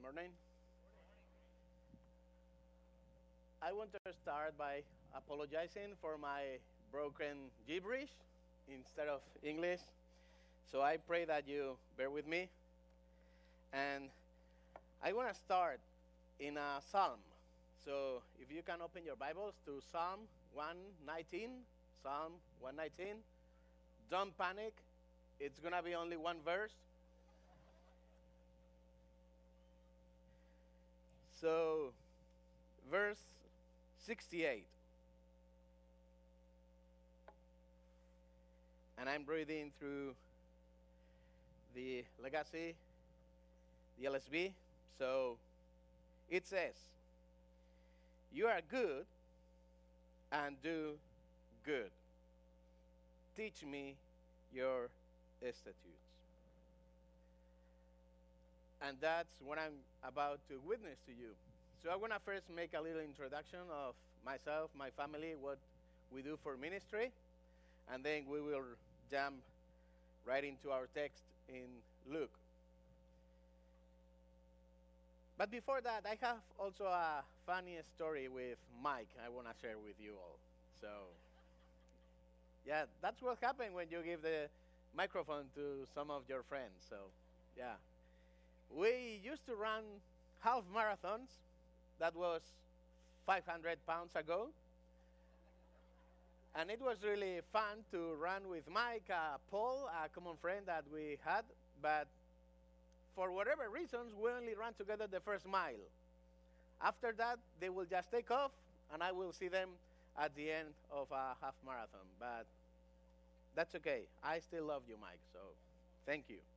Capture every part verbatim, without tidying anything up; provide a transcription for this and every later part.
morning. I want to start by apologizing for my broken gibberish instead of English. So I pray that you bear with me. And I want to start in a psalm. So if you can open your Bibles to Psalm one nineteen, Psalm one nineteen. Don't panic. It's going to be only one verse. So, verse sixty-eight. And I'm reading through the Legacy, the L S B. So, it says, "You are good and do good. Teach me your statutes." And that's what I'm about to witness to you. So I want to first make a little introduction of myself, my family, what we do for ministry, and then we will jump right into our text in Luke. But before that, I have also a funny story with Mike I want to share with you all. So, yeah, that's what happens when you give the microphone to some of your friends. So, yeah. We used to run half marathons. That was five hundred pounds ago. And it was really fun to run with Mike, uh, Paul, a common friend that we had. But for whatever reasons, we only ran together the first mile. After that, they will just take off, and I will see them at the end of a half marathon. But that's okay. I still love you, Mike, so thank you.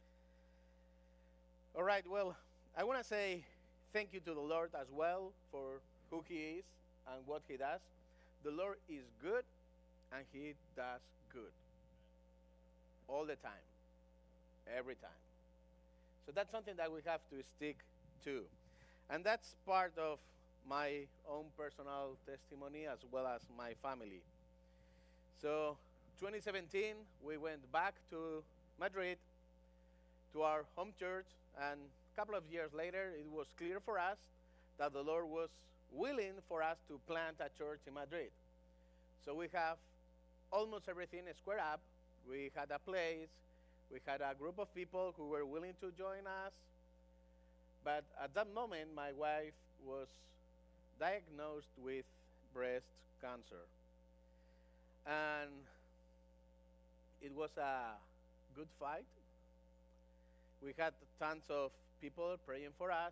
All right, well, I want to say thank you to the Lord as well for who he is and what he does. The Lord is good, and he does good. All the time. Every time. So that's something that we have to stick to. And that's part of my own personal testimony as well as my family. So twenty seventeen, we went back to Madrid, to our home church, and a couple of years later, it was clear for us that the Lord was willing for us to plant a church in Madrid. So we have almost everything squared up. We had a place. We had a group of people who were willing to join us. But at that moment, my wife was diagnosed with breast cancer. And it was a good fight. We had tons of people praying for us.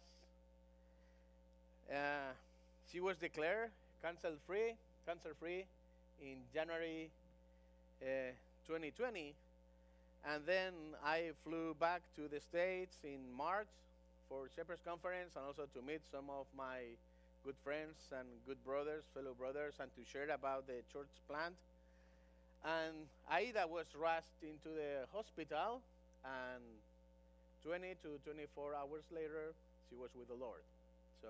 Uh, she was declared cancer-free, cancer-free in January uh, twenty twenty. And then I flew back to the States in March for Shepherd's Conference and also to meet some of my good friends and good brothers, fellow brothers, and to share about the church plant. And Aida was rushed into the hospital, and twenty to twenty-four hours later, she was with the Lord. So,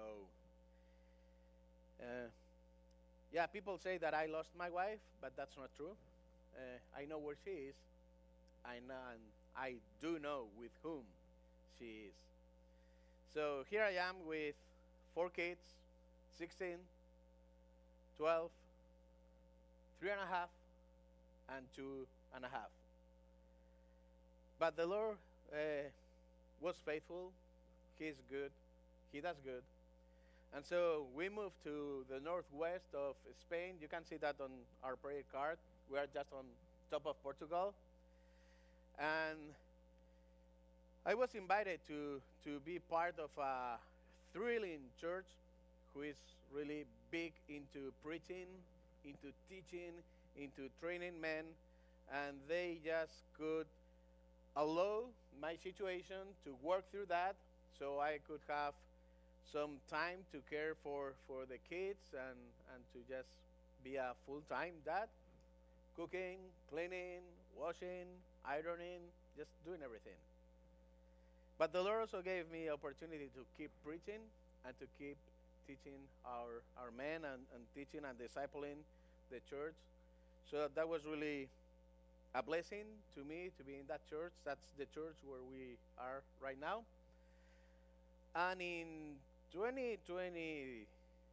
uh, yeah, people say that I lost my wife, but that's not true. Uh, I know where she is. I know, and I do know with whom she is. So here I am with four kids, sixteen, twelve, three and a half, and two and a half. But the Lord uh, was faithful. He's good. He does good. And so we moved to the northwest of Spain. You can see that on our prayer card. We are just on top of Portugal. And I was invited to, to be part of a thrilling church who is really big into preaching, into teaching, into training men. And they just could allow my situation to work through that so I could have some time to care for, for the kids and, and to just be a full-time dad, cooking, cleaning, washing, ironing, just doing everything. But the Lord also gave me opportunity to keep preaching and to keep teaching our, our men and, and teaching and discipling the church. So that was really a blessing to me to be in that church. That's the church where we are right now. And in twenty twenty-three,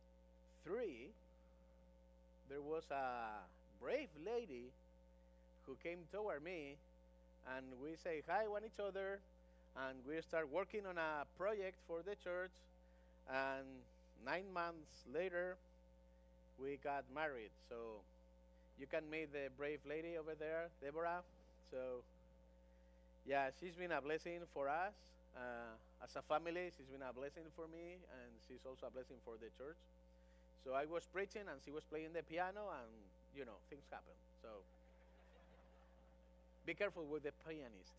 there was a brave lady who came toward me, and we say hi one each other, and we start working on a project for the church. And nine months later, we got married. So you can meet the brave lady over there, Deborah. So yeah, she's been a blessing for us. Uh, as a family, she's been a blessing for me, and she's also a blessing for the church. So I was preaching, and she was playing the piano, and you know, things happen. So be careful with the pianist.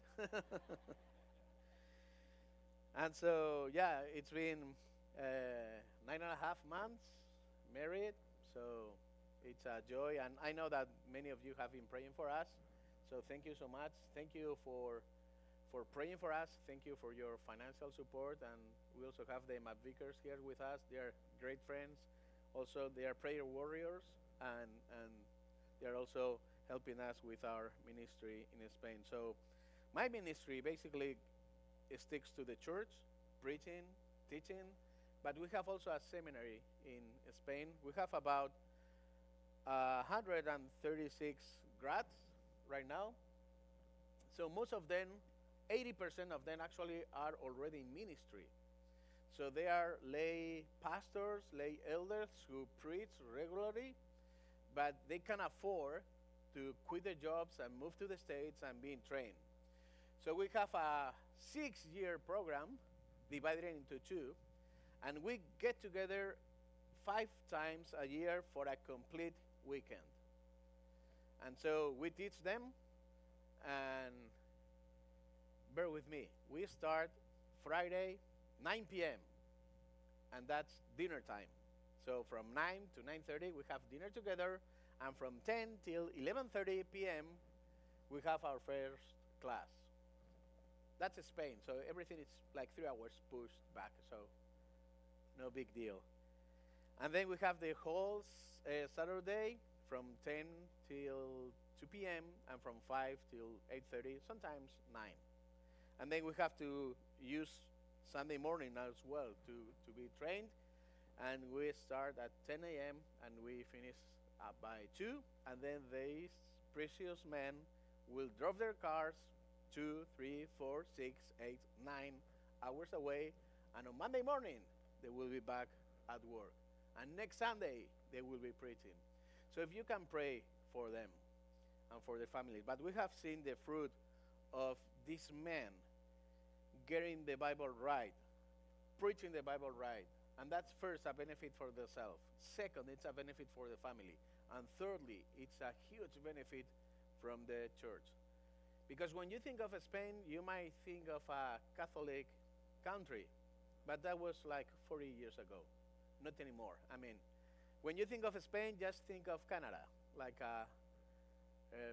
And so, yeah, it's been uh, nine and a half months married. So it's a joy. And I know that many of you have been praying for us. So thank you so much. Thank you for for praying for us. Thank you for your financial support. And we also have the Mapvikers here with us. They are great friends. Also, they are prayer warriors. And, and they are also helping us with our ministry in Spain. So my ministry basically sticks to the church, preaching, teaching, but we have also a seminary in Spain. We have about uh, one hundred thirty-six grads right now. So most of them, eighty percent of them actually are already in ministry. So they are lay pastors, lay elders who preach regularly, but they can afford to quit their jobs and move to the States and being trained. So we have a six-year program divided into two, and we get together five times a year for a complete weekend. And so we teach them, and bear with me, we start Friday, nine p.m., and that's dinner time. So from nine to nine thirty, we have dinner together, and from ten till eleven thirty p.m., we have our first class. That's Spain, so everything is like three hours pushed back, so no big deal. And then we have the whole uh, Saturday from ten till two p.m. and from five till eight thirty, sometimes nine. And then we have to use Sunday morning as well to, to be trained. And we start at ten a.m. and we finish uh, by two. And then these precious men will drop their cars two, three, four, six, eight, nine hours away. And on Monday morning, they will be back at work. And next Sunday, they will be preaching. So if you can pray for them and for their families. But we have seen the fruit of these men getting the Bible right, preaching the Bible right. And that's first a benefit for themselves. Second, it's a benefit for the family. And thirdly, it's a huge benefit from the church. Because when you think of Spain, you might think of a Catholic country. But that was like forty years ago. Not anymore. I mean, when you think of Spain, just think of Canada. Like a, a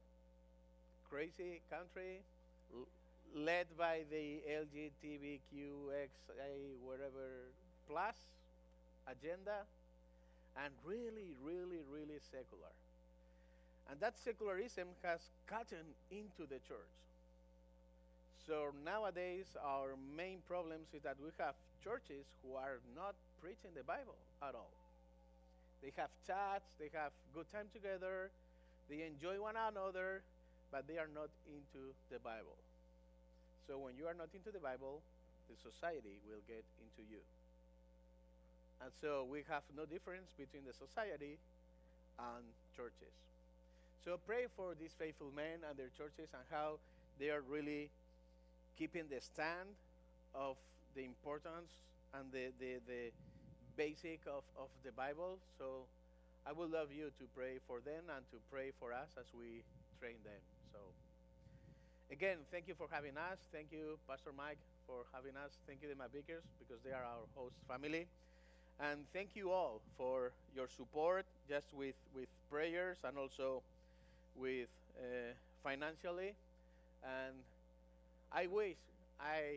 crazy country led by the L G B T Q X A whatever plus agenda, and really, really, really secular. And that secularism has gotten into the church. So nowadays, our main problems is that we have churches who are not preaching the Bible at all. They have chats, they have good time together, they enjoy one another, but they are not into the Bible. So when you are not into the Bible, the society will get into you. And so we have no difference between the society and churches. So pray for these faithful men and their churches and how they are really keeping the stand of the importance and the, the, the basic of, of the Bible. So I would love you to pray for them and to pray for us as we train them. So again, thank you for having us. Thank you, Pastor Mike, for having us. Thank you, the Mapvikers, because they are our host family. And thank you all for your support, just with, with prayers and also with uh, financially. And I wish I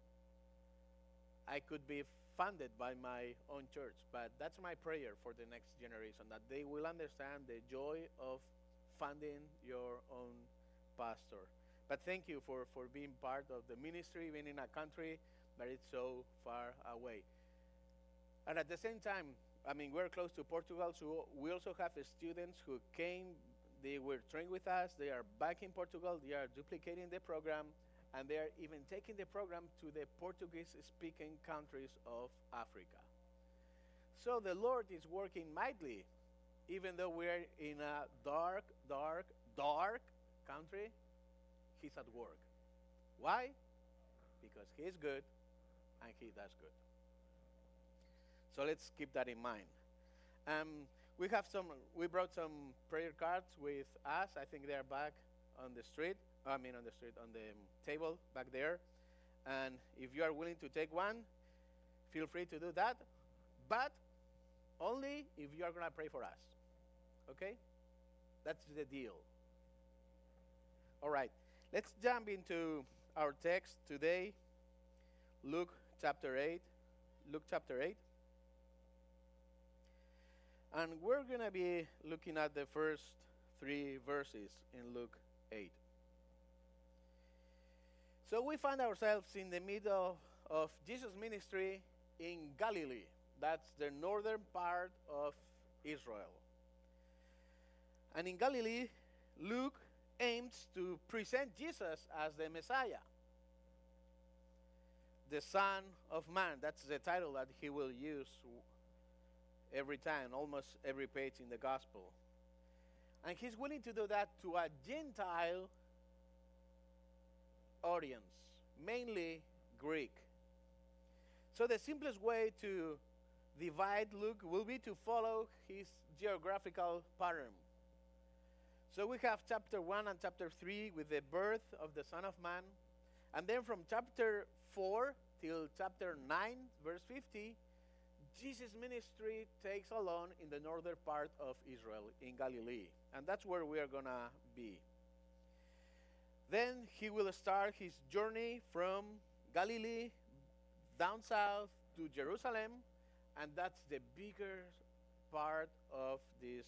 I could be funded by my own church, but that's my prayer for the next generation, that they will understand the joy of funding your own pastor. But thank you for, for being part of the ministry, being in a country but it's so far away. And at the same time, I mean, we're close to Portugal, so we also have students who came, they were trained with us, they are back in Portugal, they are duplicating the program, and they are even taking the program to the Portuguese-speaking countries of Africa. So the Lord is working mightily, even though we're in a dark, dark, dark country, He's at work. Why? Because He's good, and He does good. So let's keep that in mind. Um, we have some. We brought some prayer cards with us. I think they are back on the street. I mean, on the street, on the um, table back there. And if you are willing to take one, feel free to do that. But only if you are going to pray for us. Okay? That's the deal. All right. Let's jump into our text today. Luke chapter eight. Luke chapter eight. And we're going to be looking at the first three verses in Luke eight. So we find ourselves in the middle of Jesus' ministry in Galilee. That's the northern part of Israel. And in Galilee, Luke aims to present Jesus as the Messiah, the Son of Man. That's the title that he will use every time, almost every page in the gospel. And he's willing to do that to a Gentile audience, mainly Greek. So the simplest way to divide Luke will be to follow his geographical pattern. So we have chapter one and chapter three with the birth of the Son of Man. And then from chapter four till chapter nine, verse fifty, Jesus' ministry takes along in the northern part of Israel, in Galilee. And that's where we are going to be. Then he will start his journey from Galilee down south to Jerusalem. And that's the bigger part of this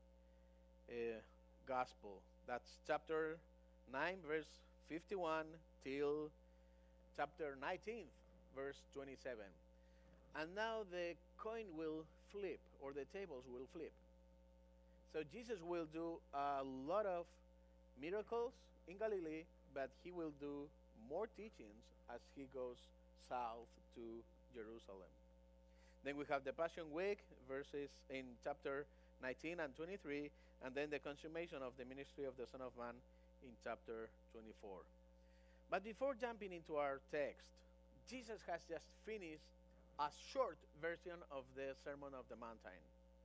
uh, gospel. That's chapter nine, verse fifty-one, till chapter nineteen, verse twenty-seven. And now the coin will flip, or the tables will flip. So Jesus will do a lot of miracles in Galilee, but he will do more teachings as he goes south to Jerusalem. Then we have the Passion Week, verses in chapter nineteen and twenty-three, and then the consummation of the ministry of the Son of Man in chapter twenty-four. But before jumping into our text, Jesus has just finished a short version of the Sermon of the Mountain.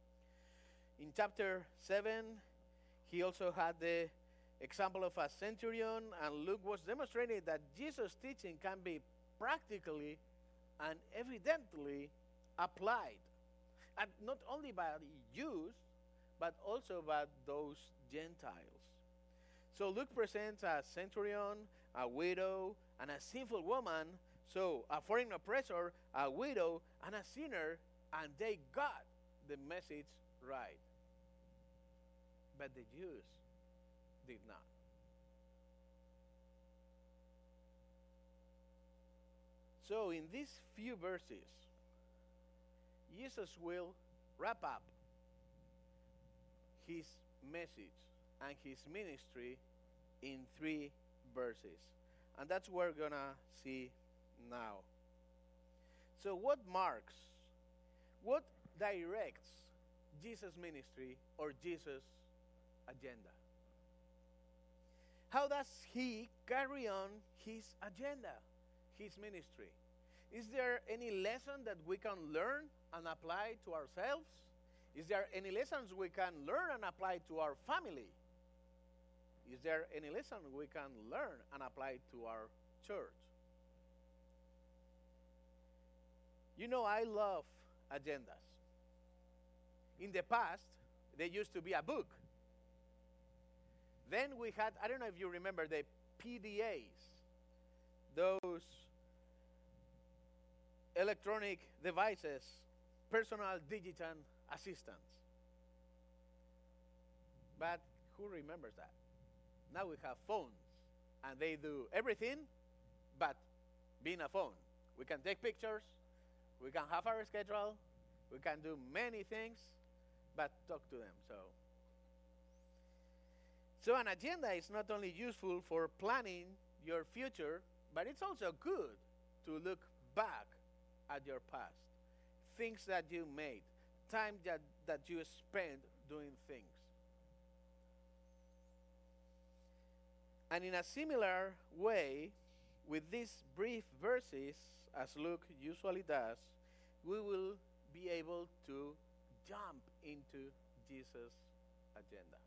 In chapter seven, he also had the example of a centurion, and Luke was demonstrating that Jesus' teaching can be practically and evidently applied, and not only by Jews, but also by those Gentiles. So Luke presents a centurion, a widow, and a sinful woman. So a foreign oppressor, a widow, and a sinner, and they got the message right. But the Jews did not. So in these few verses, Jesus will wrap up his message and his ministry in three verses. And that's what we're going to see now. So what marks, what directs Jesus' ministry or Jesus' agenda? How does he carry on his agenda, his ministry? Is there any lesson that we can learn and apply to ourselves? Is there any lessons we can learn and apply to our family? Is there any lesson we can learn and apply to our church? You know, I love agendas. In the past, there used to be a book. Then we had, I don't know if you remember, the P D As, those electronic devices, personal digital assistants. But who remembers that? Now we have phones, and they do everything but being a phone. We can take pictures. We can have our schedule. We can do many things, but talk to them. So, so an agenda is not only useful for planning your future, but it's also good to look back at your past, things that you made, time that, that you spent doing things. And in a similar way, with these brief verses, as Luke usually does, we will be able to jump into Jesus' agenda.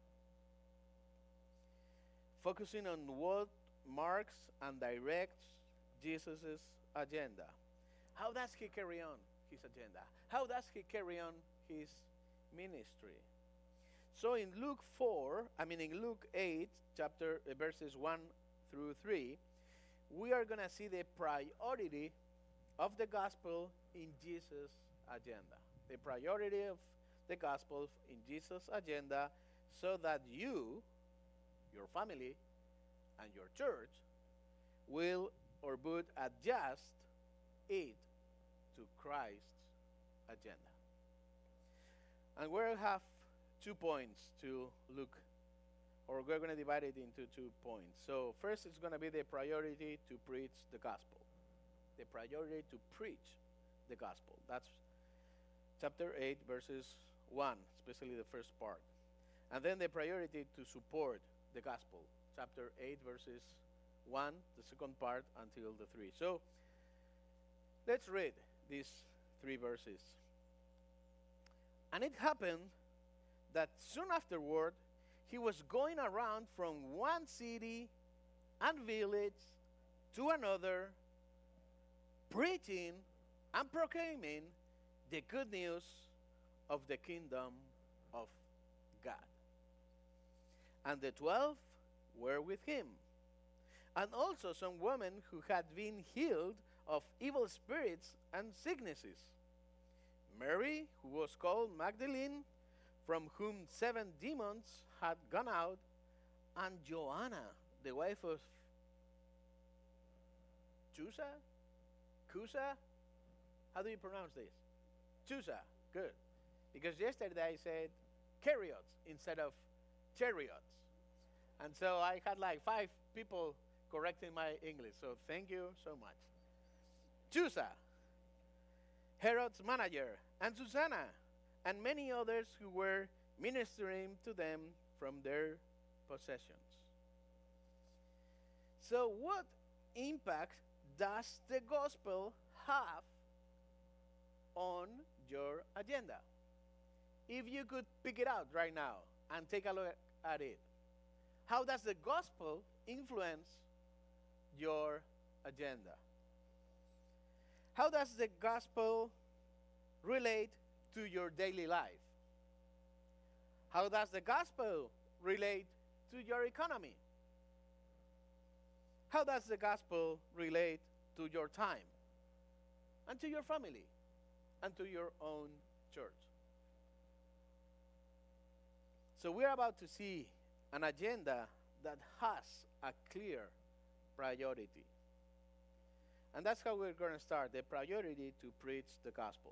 Focusing on what marks and directs Jesus' agenda. How does he carry on his agenda? How does he carry on his ministry? So in Luke four, I mean in Luke eight, chapter uh, verses one through three, we are going to see the priority of the gospel in Jesus' agenda. The priority of the gospel in Jesus' agenda, so that you, your family, and your church will or would adjust it to Christ's agenda. And we'll have two points to look, or we're going to divide it into two points. So first, it's going to be the priority to preach the gospel. The priority to preach the gospel. That's chapter eight, verses one, especially the first part. And then the priority to support the gospel. Chapter eight, verses one, the second part, until the three. So let's read these three verses. And it happened that soon afterward, he was going around from one city and village to another, preaching and proclaiming the good news of the kingdom of God. And the twelve were with him, and also some women who had been healed of evil spirits and sicknesses. Mary, who was called Magdalene, from whom seven demons had gone out, and Joanna, the wife of Chusa? Cusa? How do you pronounce this? Chusa. Good. Because yesterday I said chariots instead of chariots. And so I had like five people correcting my English. So thank you so much. Chusa, Herod's manager, and Susanna, and many others who were ministering to them from their possessions. So what impact does the gospel have on your agenda? If you could pick it out right now and take a look at it, how does the gospel influence your agenda? How does the gospel relate to your daily life? How does the gospel relate to your economy? How does the gospel relate to your time and to your family and to your own church? So we're about to see an agenda that has a clear priority. And that's how we're going to start, the priority to preach the gospel.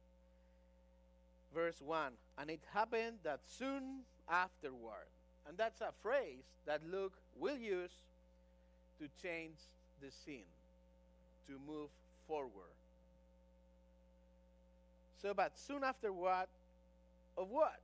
Verse one, and it happened that soon afterward. And that's a phrase that Luke will use to change the scene, to move forward. So, but soon after what? Of what?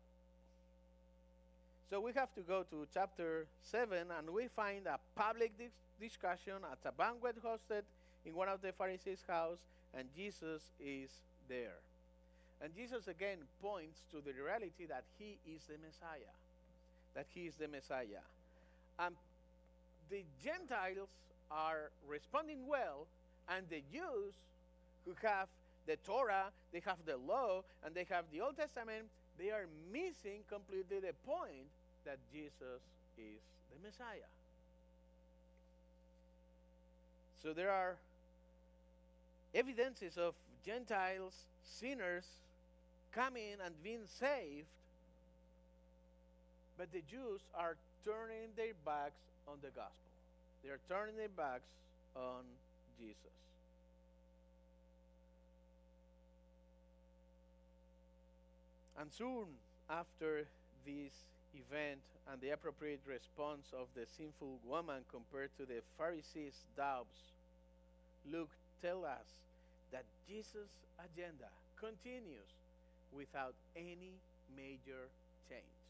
So we have to go to chapter seven, and we find a public dis- discussion at a banquet hosted in one of the Pharisees' house, and Jesus is there. And Jesus again points to the reality that he is the Messiah. That he is the Messiah. And the Gentiles are responding well, and the Jews who have the Torah, they have the law, and they have the Old Testament, they are missing completely the point that Jesus is the Messiah. So there are evidences of Gentiles, sinners, coming and being saved, but the Jews are turning their backs on the gospel. They are turning their backs on Jesus. And soon after this event and the appropriate response of the sinful woman compared to the Pharisees' doubts, Luke tells us that Jesus' agenda continues without any major change.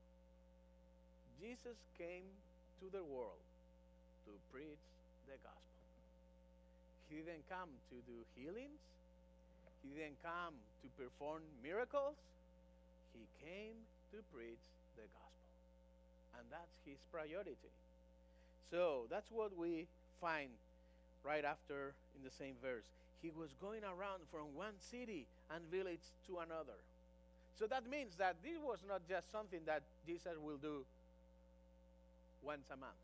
Jesus came to the world to preach the gospel. He didn't come to do healings. He didn't come to perform miracles. He came to preach the gospel. And that's his priority. So that's what we find right after in the same verse. He was going around from one city and village to another. So that means that this was not just something that Jesus will do once a month,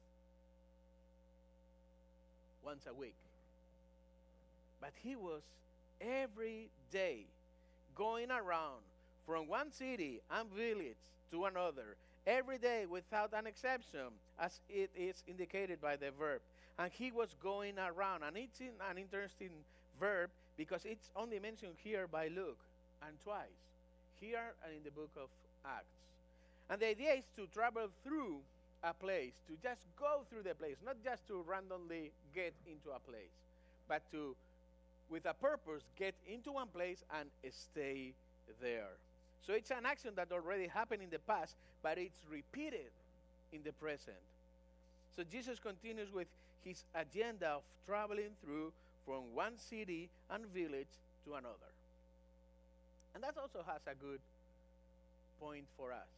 once a week. But he was every day going around from one city and village to another, every day without an exception, as it is indicated by the verb. And he was going around. And it's in an interesting verb because it's only mentioned here by Luke and twice, here and in the book of Acts. And the idea is to travel through a place, to just go through the place, not just to randomly get into a place, but to, with a purpose, get into one place and stay there. So it's an action that already happened in the past, but it's repeated in the present. So Jesus continues with his agenda of traveling through from one city and village to another. And that also has a good point for us.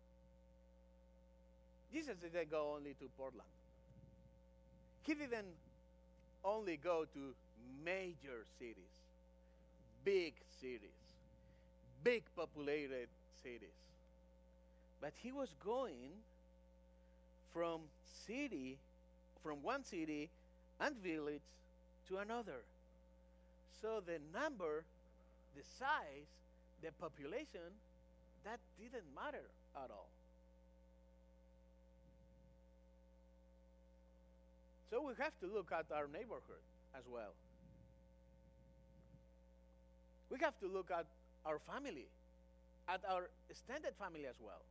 Jesus didn't go only to Portland. He didn't only go to major cities, big cities, big populated cities. But he was going from city, from one city and village to another. So the number, the size, the population, that didn't matter at all. So we have to look at our neighborhood as well. We have to look at our family, at our extended family as well.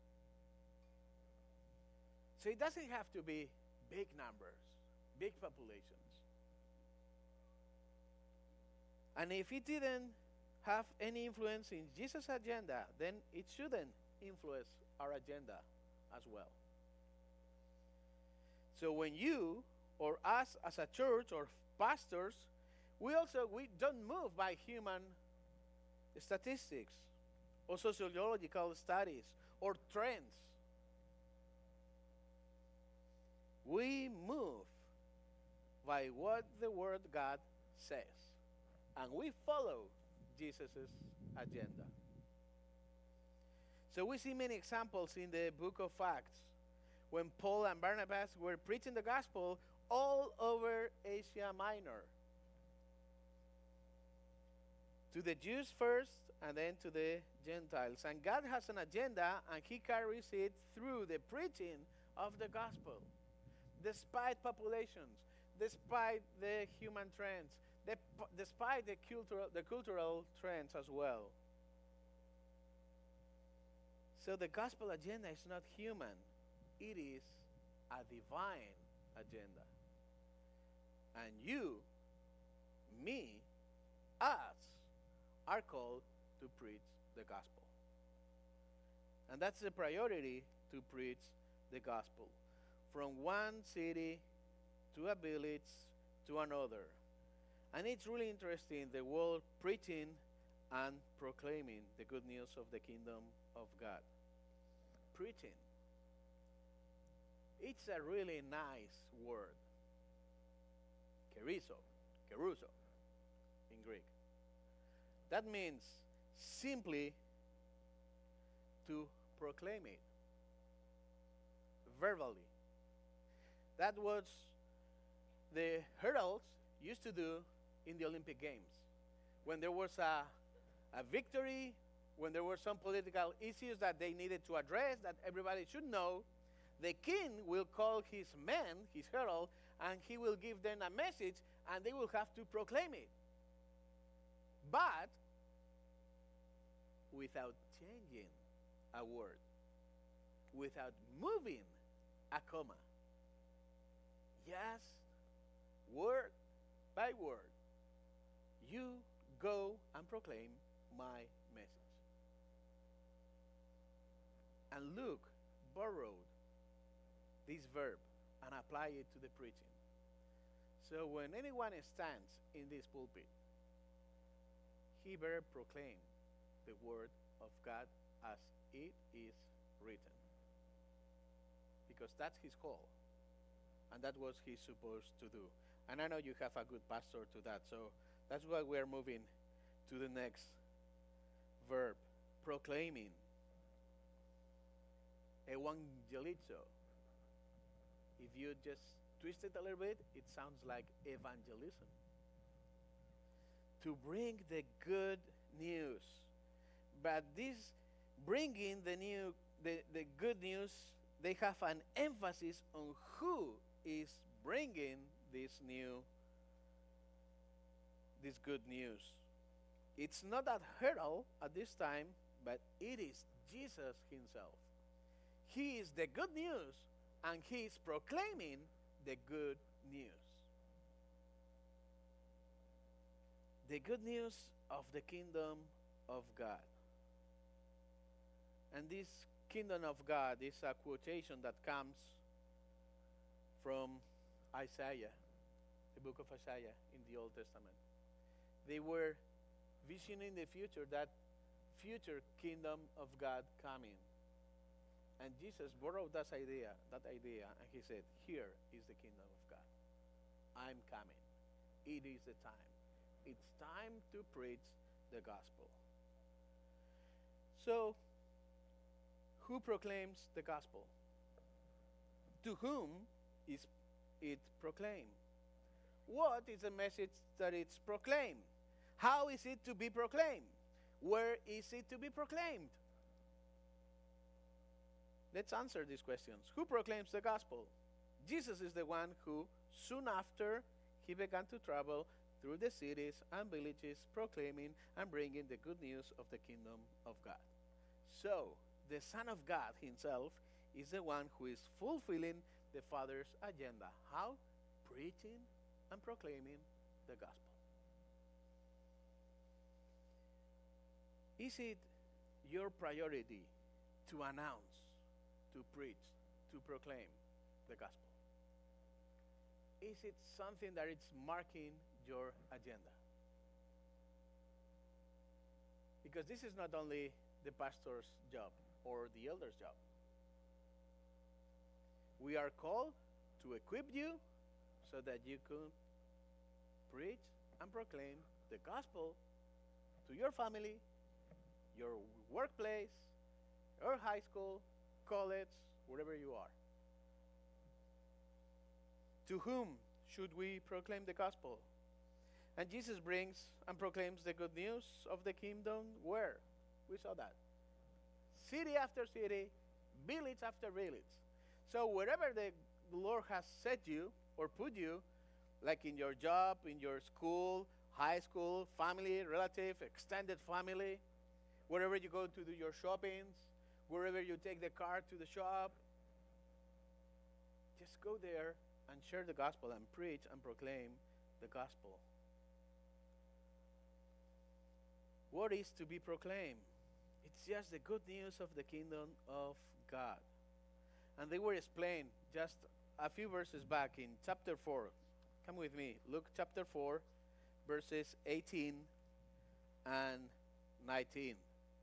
So it doesn't have to be big numbers, big populations. And if it didn't have any influence in Jesus' agenda, then it shouldn't influence our agenda as well. So when you or us as a church or pastors, we also we don't move by human statistics or sociological studies or trends. We move by what the Word of God says, and we follow Jesus' agenda. So we see many examples in the book of Acts when Paul and Barnabas were preaching the gospel all over Asia Minor. To the Jews first, and then to the Gentiles. And God has an agenda, and he carries it through the preaching of the gospel. Despite populations, despite the human trends, the, despite the cultural, the cultural trends as well. So the gospel agenda is not human. It is a divine agenda. And you, me, us, are called to preach the gospel. And that's the priority, to preach the gospel. From one city to a village to another. And it's really interesting, the word preaching and proclaiming the good news of the kingdom of God. Preaching. It's a really nice word. Kerizo, keruso in Greek. That means simply to proclaim it verbally. That was the heralds used to do in the Olympic Games. When there was a, a victory, when there were some political issues that they needed to address, that everybody should know, the king will call his men, his herald, and he will give them a message, and they will have to proclaim it. But without changing a word, without moving a comma. Yes, word by word, you go and proclaim my message. And Luke borrowed this verb and applied it to the preaching. So when anyone stands in this pulpit, he better proclaim the word of God as it is written. Because that's his call. And that's what he's supposed to do. And I know you have a good pastor to that. So that's why we're moving to the next verb, proclaiming. Evangelizo. If you just twist it a little bit, it sounds like evangelism. To bring the good news. But this bringing the new the, the good news, they have an emphasis on who is bringing this new this good news. It's not that herald at this time, but it is Jesus himself. He is the good news, and he is proclaiming the good news. The good news of the kingdom of God. And this kingdom of God is a quotation that comes from Isaiah, the book of Isaiah in the Old Testament. They were visioning the future, that future kingdom of God coming. And Jesus borrowed that idea, that idea, and he said, here is the kingdom of God. I'm coming. It is the time. It's time to preach the gospel. So, who proclaims the gospel? To whom is it proclaimed? What is the message that it's proclaimed? How is it to be proclaimed? Where is it to be proclaimed? Let's answer these questions. Who proclaims the gospel? Jesus is the one who, soon after, he began to travel through the cities and villages, proclaiming and bringing the good news of the kingdom of God. So, the Son of God himself is the one who is fulfilling the Father's agenda. How? Preaching and proclaiming the gospel. Is it your priority to announce, to preach, to proclaim the gospel? Is it something that it's marking your agenda? Because this is not only the pastor's job or the elder's job. We are called to equip you so that you can preach and proclaim the gospel to your family, your workplace, your high school, college, wherever you are. To whom should we proclaim the gospel? And Jesus brings and proclaims the good news of the kingdom where? We saw that. City after city, village after village. So wherever the Lord has set you or put you, like in your job, in your school, high school, family, relative, extended family, wherever you go to do your shoppings, wherever you take the car to the shop, just go there and share the gospel and preach and proclaim the gospel. What is to be proclaimed? It's just the good news of the kingdom of God. And they were explained just a few verses back in chapter four. Come with me. Luke chapter four, verses eighteen and nineteen.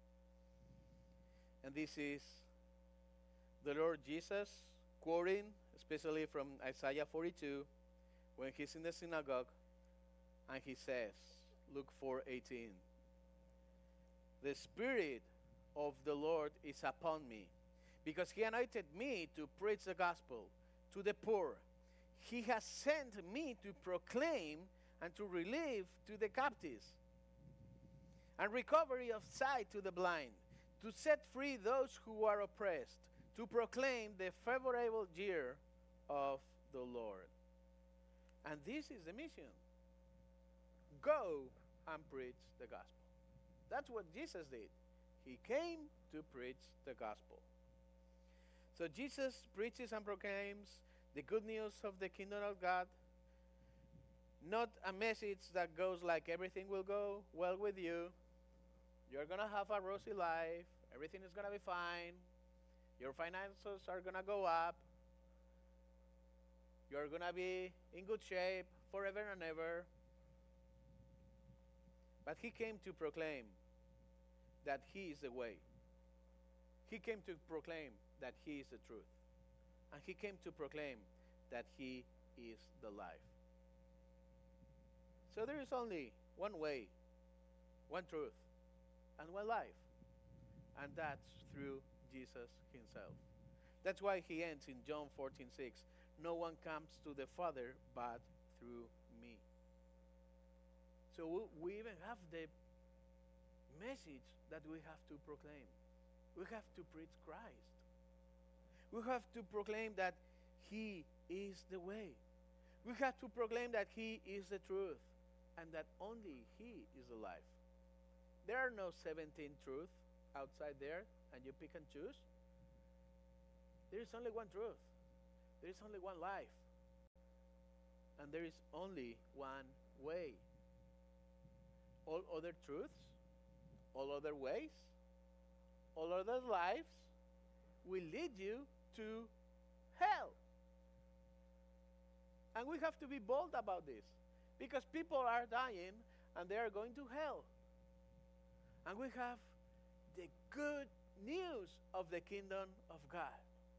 And this is the Lord Jesus quoting, especially from Isaiah forty-two, when he's in the synagogue, and he says, Luke four eighteen, the Spirit of the Lord is upon me, because he anointed me to preach the gospel to the poor. He has sent me to proclaim and to relieve to the captives, and recovery of sight to the blind, to set free those who are oppressed, to proclaim the favorable year of the Lord. And this is the mission. Go and preach the gospel. That's what Jesus did. He came to preach the gospel. So Jesus preaches and proclaims the good news of the kingdom of God, not a message that goes like everything will go well with you. You're going to have a rosy life. Everything is going to be fine. Your finances are going to go up. You're going to be in good shape forever and ever. But he came to proclaim that he is the way. He came to proclaim that he is the truth. And he came to proclaim that he is the life. So there is only one way, one truth, and one life. And that's through Jesus himself. That's why he ends in John fourteen six. No one comes to the Father but through me. So we even have the message that we have to proclaim. We have to preach Christ. We have to proclaim that he is the way. We have to proclaim that he is the truth and that only he is the life. There are no seventeen truths outside there and you pick and choose. There is only one truth. There is only one life. And there is only one way. All other truths, all other ways, all other lives will lead you to hell. And we have to be bold about this because people are dying and they are going to hell. And we have the good news of the kingdom of God.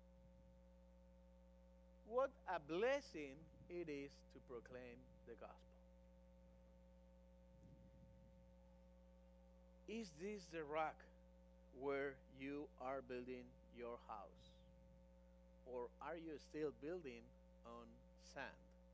What a blessing it is to proclaim the gospel. Is this the rock where you are building your house? Or are you still building on sand?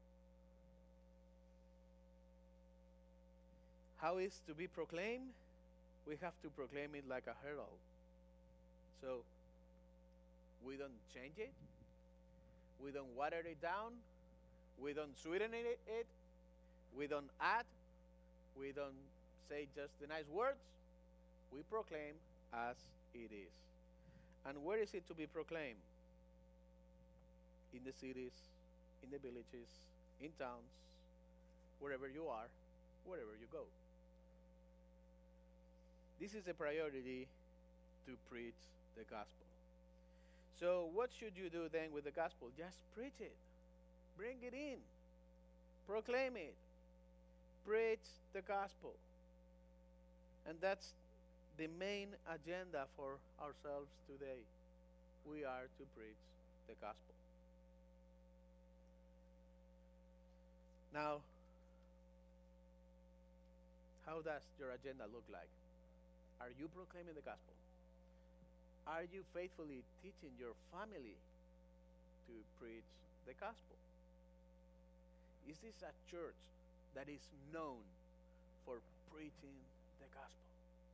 How is to be proclaimed? We have to proclaim it like a herald. So we don't change it. We don't water it down. We don't sweeten it. it. We don't add. We don't say just the nice words. We proclaim as it is. And where is it to be proclaimed? In the cities, in the villages, in towns, wherever you are, wherever you go. This is a priority to preach the gospel. So what should you do then with the gospel? Just preach it. Bring it in. Proclaim it. Preach the gospel. And that's the main agenda for ourselves today. We are to preach the gospel. Now, how does your agenda look like? Are you proclaiming the gospel? Are you faithfully teaching your family to preach the gospel? Is this a church that is known for preaching the gospel?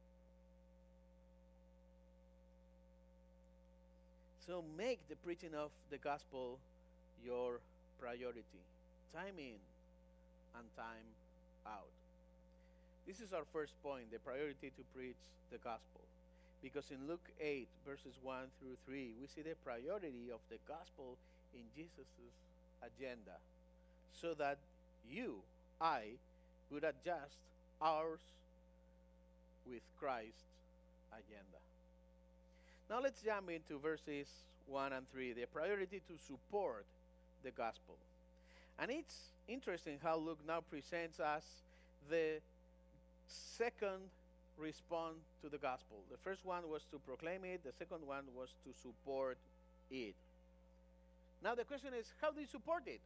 So make the preaching of the gospel your priority, time in and time out. This is our first point, the priority to preach the gospel. Because in Luke eight, verses one through three, we see the priority of the gospel in Jesus' agenda, so that you, I, would adjust ours with Christ's agenda. Now let's jump into verses one and three, the priority to support the gospel. And it's interesting how Luke now presents us the second response to the gospel. The first one was to proclaim it. The second one was to support it. Now the question is, how do you support it?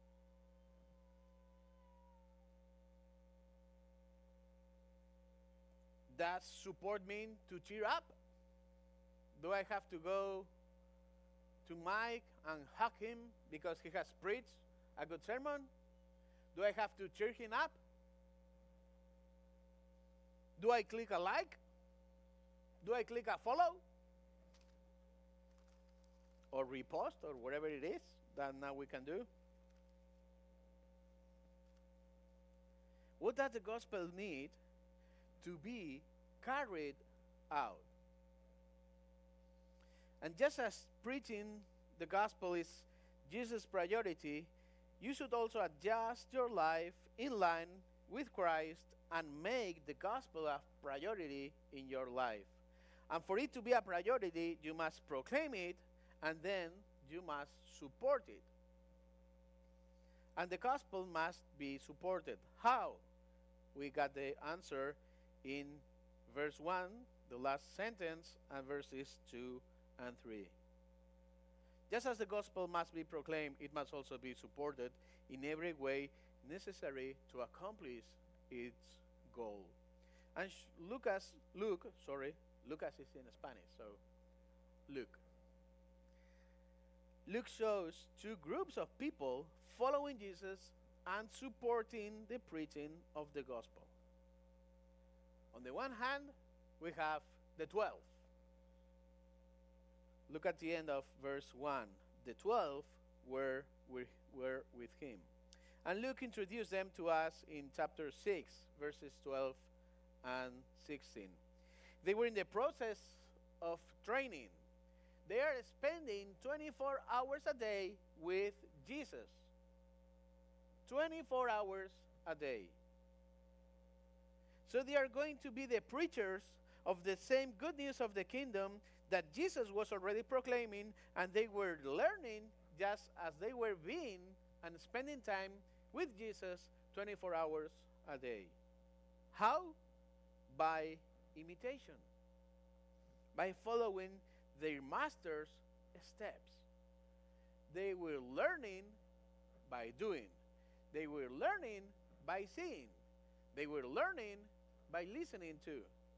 Does support mean to cheer up? Do I have to go to Mike and hug him because he has preached a good sermon? Do I have to cheer him up? Do I click a like? Do I click a follow? Or repost, or whatever it is that now we can do? What does the gospel need to be carried out? And just as preaching the gospel is Jesus' priority, you should also adjust your life in line with Christ and make the gospel a priority in your life. And for it to be a priority, you must proclaim it, and then you must support it. And the gospel must be supported. How? We got the answer in verse one, the last sentence, and verses two and three. Just as the gospel must be proclaimed, it must also be supported in every way necessary to accomplish its goal. And Lucas, Luke, sorry, Lucas is in Spanish, so Luke. Luke shows two groups of people following Jesus and supporting the preaching of the gospel. On the one hand, we have the twelve. Look at the end of verse one. The twelve were, were, were with him. And Luke introduced them to us in chapter six, verses twelve and sixteen. They were in the process of training. They are spending twenty-four hours a day with Jesus. twenty-four hours a day. So they are going to be the preachers of the same good news of the kingdom that Jesus was already proclaiming, and they were learning just as they were being and spending time with Jesus twenty-four hours a day. How? By imitation. By following their master's steps. They were learning by doing. They were learning by seeing. They were learning by listening to.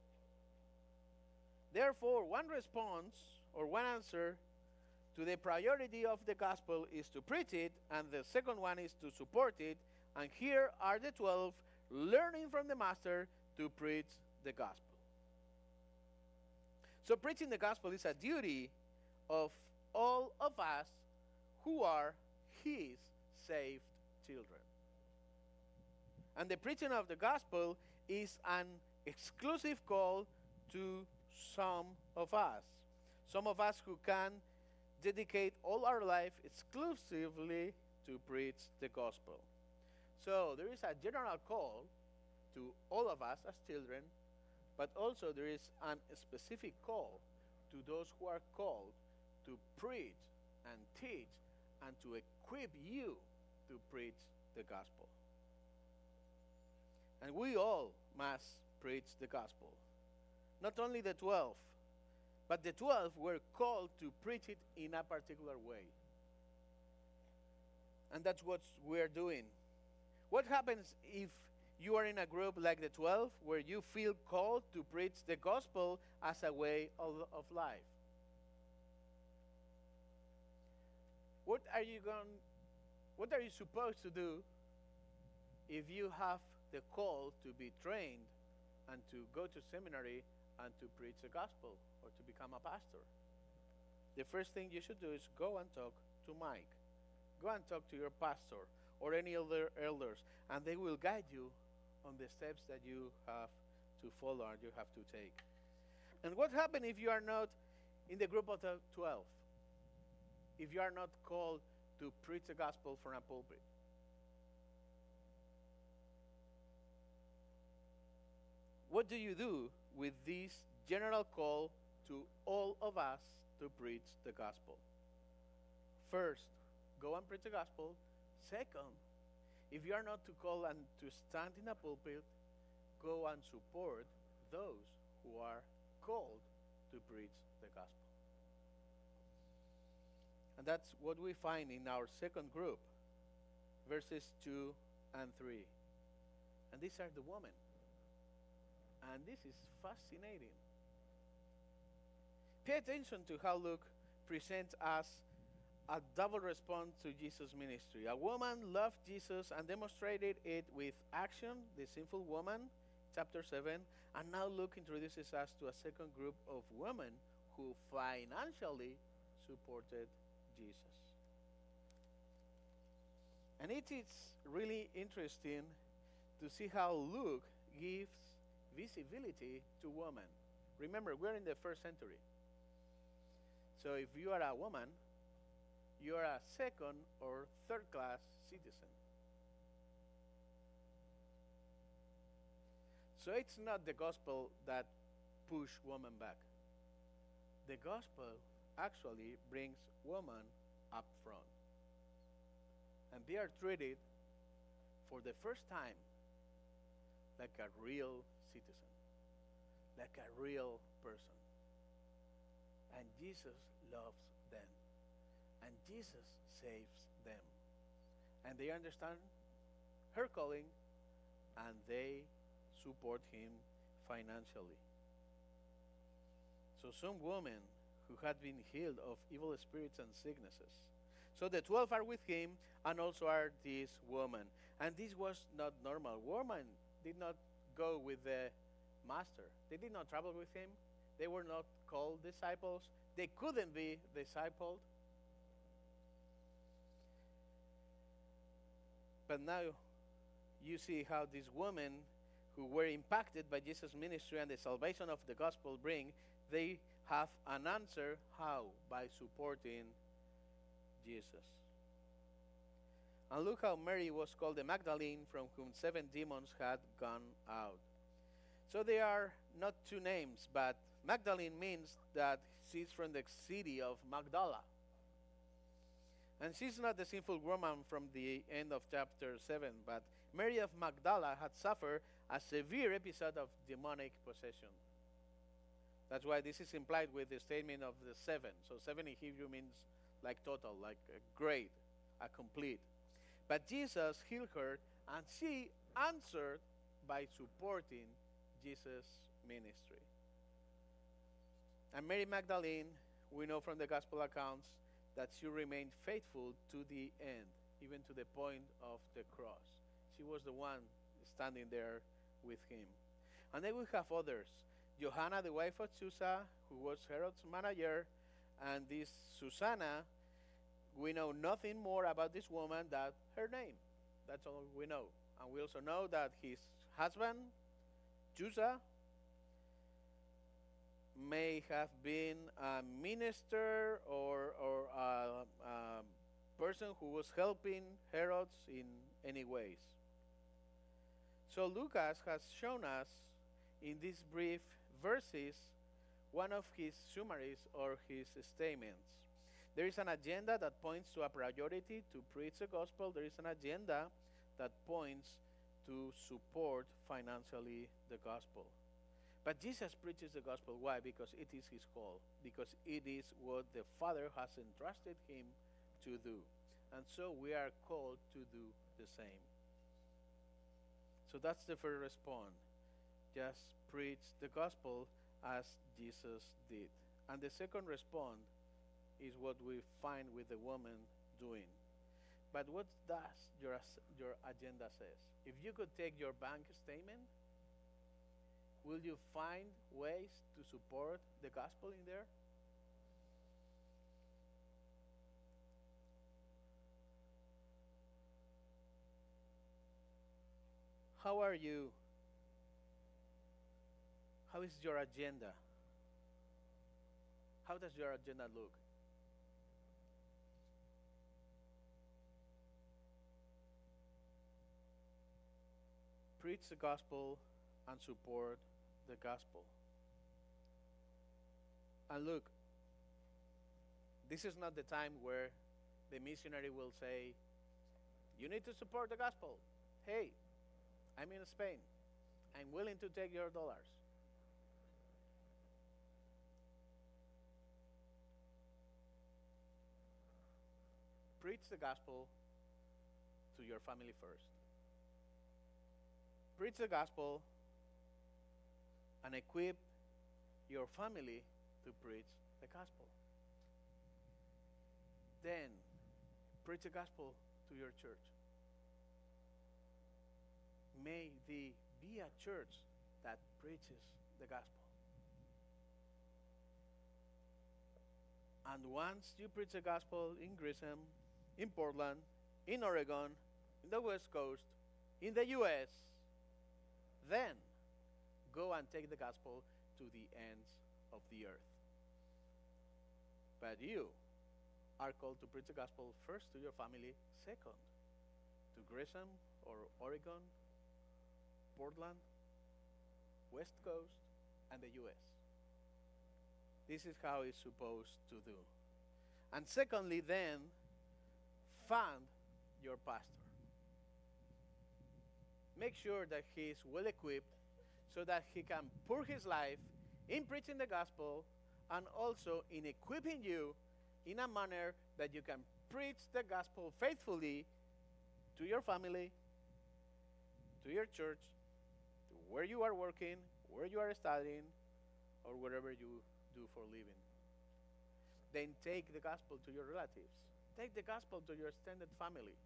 Therefore, one response or one answer to the priority of the gospel is to preach it, and the second one is to support it. And here are the twelve learning from the master to preach the gospel. So preaching the gospel is a duty of all of us who are his saved children. And the preaching of the gospel is an exclusive call to some of us. Some of us who can dedicate all our life exclusively to preach the gospel. So there is a general call to all of us as children, but also there is a specific call to those who are called to preach and teach and to equip you to preach the gospel. And we all must preach the gospel. Not only the twelve, but the twelve were called to preach it in a particular way. And that's what we're doing. What happens if you are in a group like the twelve, where you feel called to preach the gospel as a way of, of life? What are you going, what are you supposed to do if you have the call to be trained and to go to seminary and to preach the gospel or to become a pastor? The first thing you should do is go and talk to Mike. Go and talk to your pastor or any other elders, and they will guide you on the steps that you have to follow and you have to take. And what happens if you are not in the group of the twelve? If you are not called to preach the gospel from a pulpit? What do you do with this general call to all of us to preach the gospel? First, go and preach the gospel. Second, if you are not to call and to stand in a pulpit, go and support those who are called to preach the gospel. And that's what we find in our second group, verses two and three. And these are the women. And this is fascinating. Pay attention to how Luke presents us a double response to Jesus' ministry. A woman loved Jesus and demonstrated it with action, the sinful woman, chapter seven. And now Luke introduces us to a second group of women who financially supported Jesus. And it is really interesting to see how Luke gives visibility to women. Remember, we're in the first century. So if you are a woman, you are a second or third class citizen. So it's not the gospel that push women back. The gospel actually brings women up front. And they are treated for the first time like a real citizen, like a real person. And Jesus loves them. And Jesus saves them. And they understand her calling, and they support him financially. So some women who had been healed of evil spirits and sicknesses. So the twelve are with him, and also are this woman. And this was not normal. Women did not go with the master. They did not travel with him. They were not called disciples. They couldn't be discipled. But now you see how these women who were impacted by Jesus' ministry and the salvation of the gospel bring, they have an answer. How? By supporting Jesus. And look how Mary was called the Magdalene, from whom seven demons had gone out. So they are not two names, but Magdalene means that she's from the city of Magdala. And she's not the sinful woman from the end of chapter seven, but Mary of Magdala had suffered a severe episode of demonic possession. That's why this is implied with the statement of the seven. So seven in Hebrew means like total, like a great, a complete. But Jesus healed her, and she answered by supporting Jesus' ministry. And Mary Magdalene, we know from the gospel accounts that she remained faithful to the end, even to the point of the cross. She was the one standing there with him. And then we have others. Johanna, the wife of Chusa, who was Herod's manager, and this Susanna, we know nothing more about this woman than her name. That's all we know. And we also know that his husband, Chusa, may have been a minister or, or a, a person who was helping Herod in any ways. So Lucas has shown us in these brief verses one of his summaries or his statements. There is an agenda that points to a priority to preach the gospel. There is an agenda that points to support financially the gospel. But Jesus preaches the gospel. Why? Because it is his call. Because it is what the Father has entrusted him to do. And so we are called to do the same. So that's the first response. Just preach the gospel as Jesus did. And the second response is what we find with the woman doing. But what does your, your agenda says? If you could take your bank statement, will you find ways to support the gospel in there? How are you? How is your agenda? How does your agenda look? Preach the gospel and support the gospel. And look, this is not the time where the missionary will say, you need to support the gospel. Hey, I'm in Spain. I'm willing to take your dollars. Preach the gospel to your family first. Preach the gospel and equip your family to preach the gospel. Then, preach the gospel to your church. May the be a church that preaches the gospel. And once you preach the gospel in Grissom, in Portland, in Oregon, in the West Coast, in the U S, then go and take the gospel to the ends of the earth. But you are called to preach the gospel first to your family, second to Gresham or Oregon, Portland, West Coast, and the U S. This is how it's supposed to do. And secondly, then, fund your pastor. Make sure that he is well equipped so that he can pour his life in preaching the gospel and also in equipping you in a manner that you can preach the gospel faithfully to your family, to your church, to where you are working, where you are studying, or wherever you do for living. Then take the gospel to your relatives. Take the gospel to your extended family.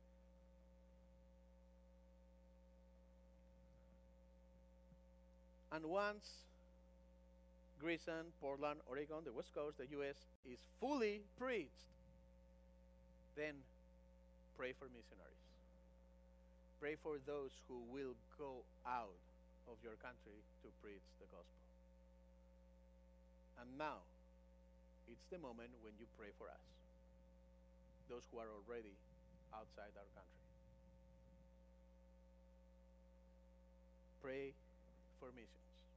And once Grayson, Portland, Oregon, the West Coast, the U S is fully preached, then pray for missionaries. Pray for those who will go out of your country to preach the gospel. And now, it's the moment when you pray for us, those who are already outside our country. Pray for missions.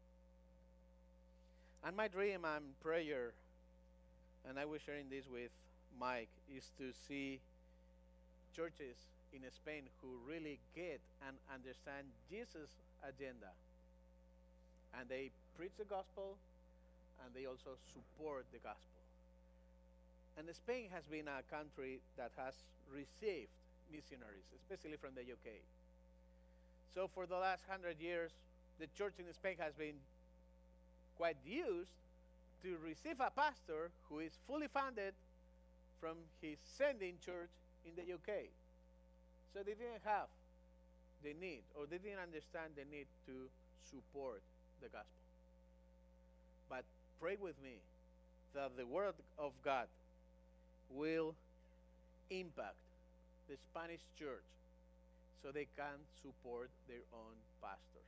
And my dream and prayer, and I was sharing this with Mike, is to see churches in Spain who really get and understand Jesus' agenda. And they preach the gospel, and they also support the gospel. And Spain has been a country that has received missionaries, especially from the U K. So for the last hundred years, the church in Spain has been quite used to receive a pastor who is fully funded from his sending church in the U K. So they didn't have the need, or they didn't understand the need to support the gospel. But pray with me that the word of God will impact the Spanish church so they can support their own pastors.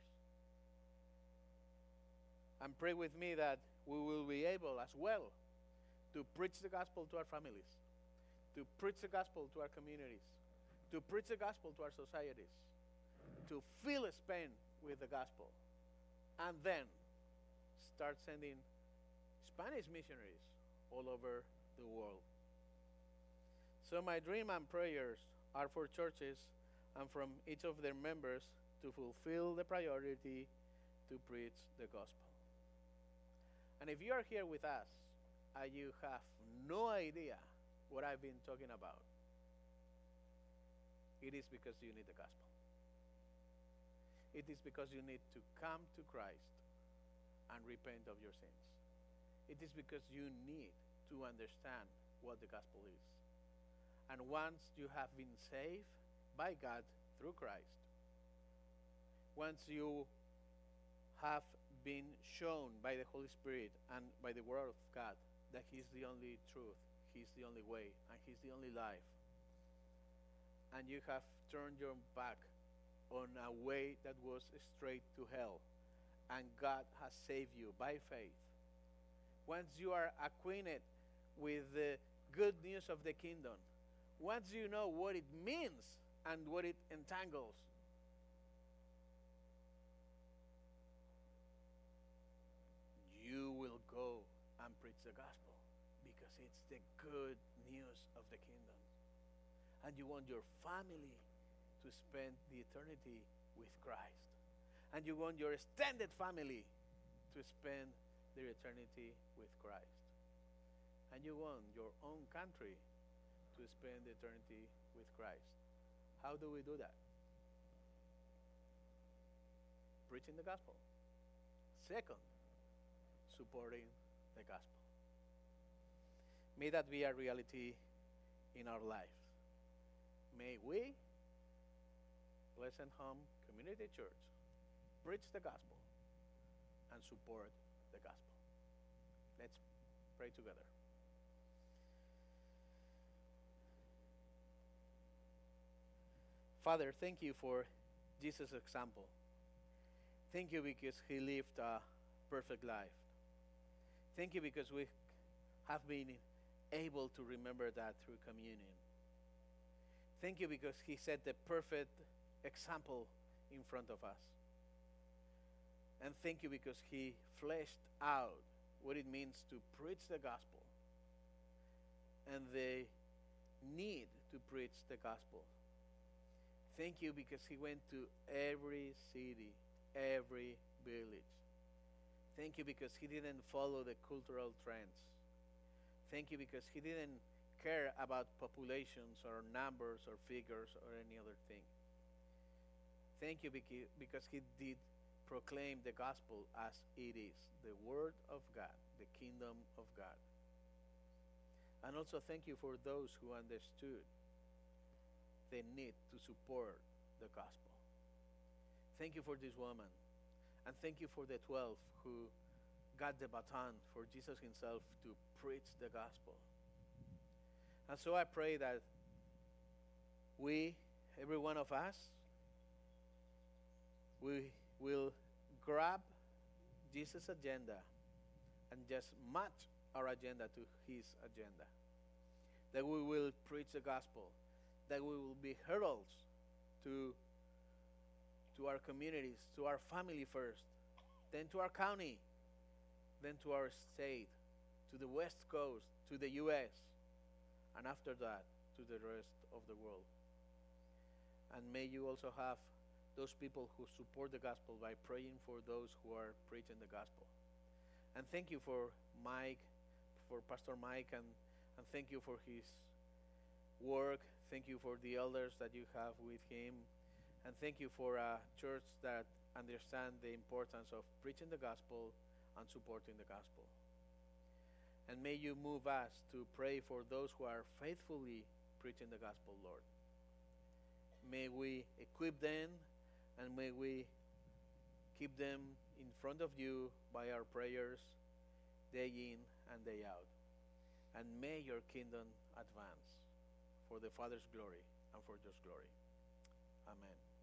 And pray with me that we will be able as well to preach the gospel to our families, to preach the gospel to our communities, to preach the gospel to our societies, to fill Spain with the gospel, and then start sending Spanish missionaries all over the world. So my dream and prayers are for churches and from each of their members to fulfill the priority to preach the gospel. And if you are here with us and you have no idea what I've been talking about, it is because you need the gospel. It is because you need to come to Christ and repent of your sins. It is because you need to understand what the gospel is. And once you have been saved by God through Christ, once you have been shown by the Holy Spirit and by the Word of God that He's the only truth, He's the only way, and He's the only life, and you have turned your back on a way that was straight to hell, and God has saved you by faith, once you are acquainted with the good news of the kingdom, once you know what it means and what it entangles, you will go and preach the gospel because it's the good news of the kingdom. And you want your family to spend the eternity with Christ. And you want your extended family to spend their eternity with Christ. And you want your own country to spend eternity with Christ. How do we do that? Preaching the gospel. Second, supporting the gospel. May that be a reality in our lives. May we, Pleasant Home Community Church, preach the gospel and support the gospel. Let's pray together. Father, thank you for Jesus' example. Thank you because he lived a perfect life. Thank you because we have been able to remember that through communion. Thank you because he set the perfect example in front of us. And thank you because he fleshed out what it means to preach the gospel and the need to preach the gospel. Thank you because he went to every city, every village. Thank you because he didn't follow the cultural trends. Thank you because he didn't care about populations or numbers or figures or any other thing. Thank you because he did proclaim the gospel as it is, the word of God, the kingdom of God. And also thank you for those who understood the need to support the gospel. Thank you for this woman. And thank you for the twelve who got the baton for Jesus himself to preach the gospel. And so I pray that we, every one of us, we will grab Jesus' agenda and just match our agenda to his agenda. That we will preach the gospel. That we will be heralds to to our communities, to our family first, then to our county, then to our state, to the West Coast, to the U S, and after that, to the rest of the world. And may you also have those people who support the gospel by praying for those who are preaching the gospel. And thank you for Mike, for Pastor Mike, and, and thank you for his work. Thank you for the elders that you have with him. And thank you for a church that understands the importance of preaching the gospel and supporting the gospel. And may you move us to pray for those who are faithfully preaching the gospel, Lord. May we equip them and may we keep them in front of you by our prayers day in and day out. And may your kingdom advance for the Father's glory and for your glory. Amen.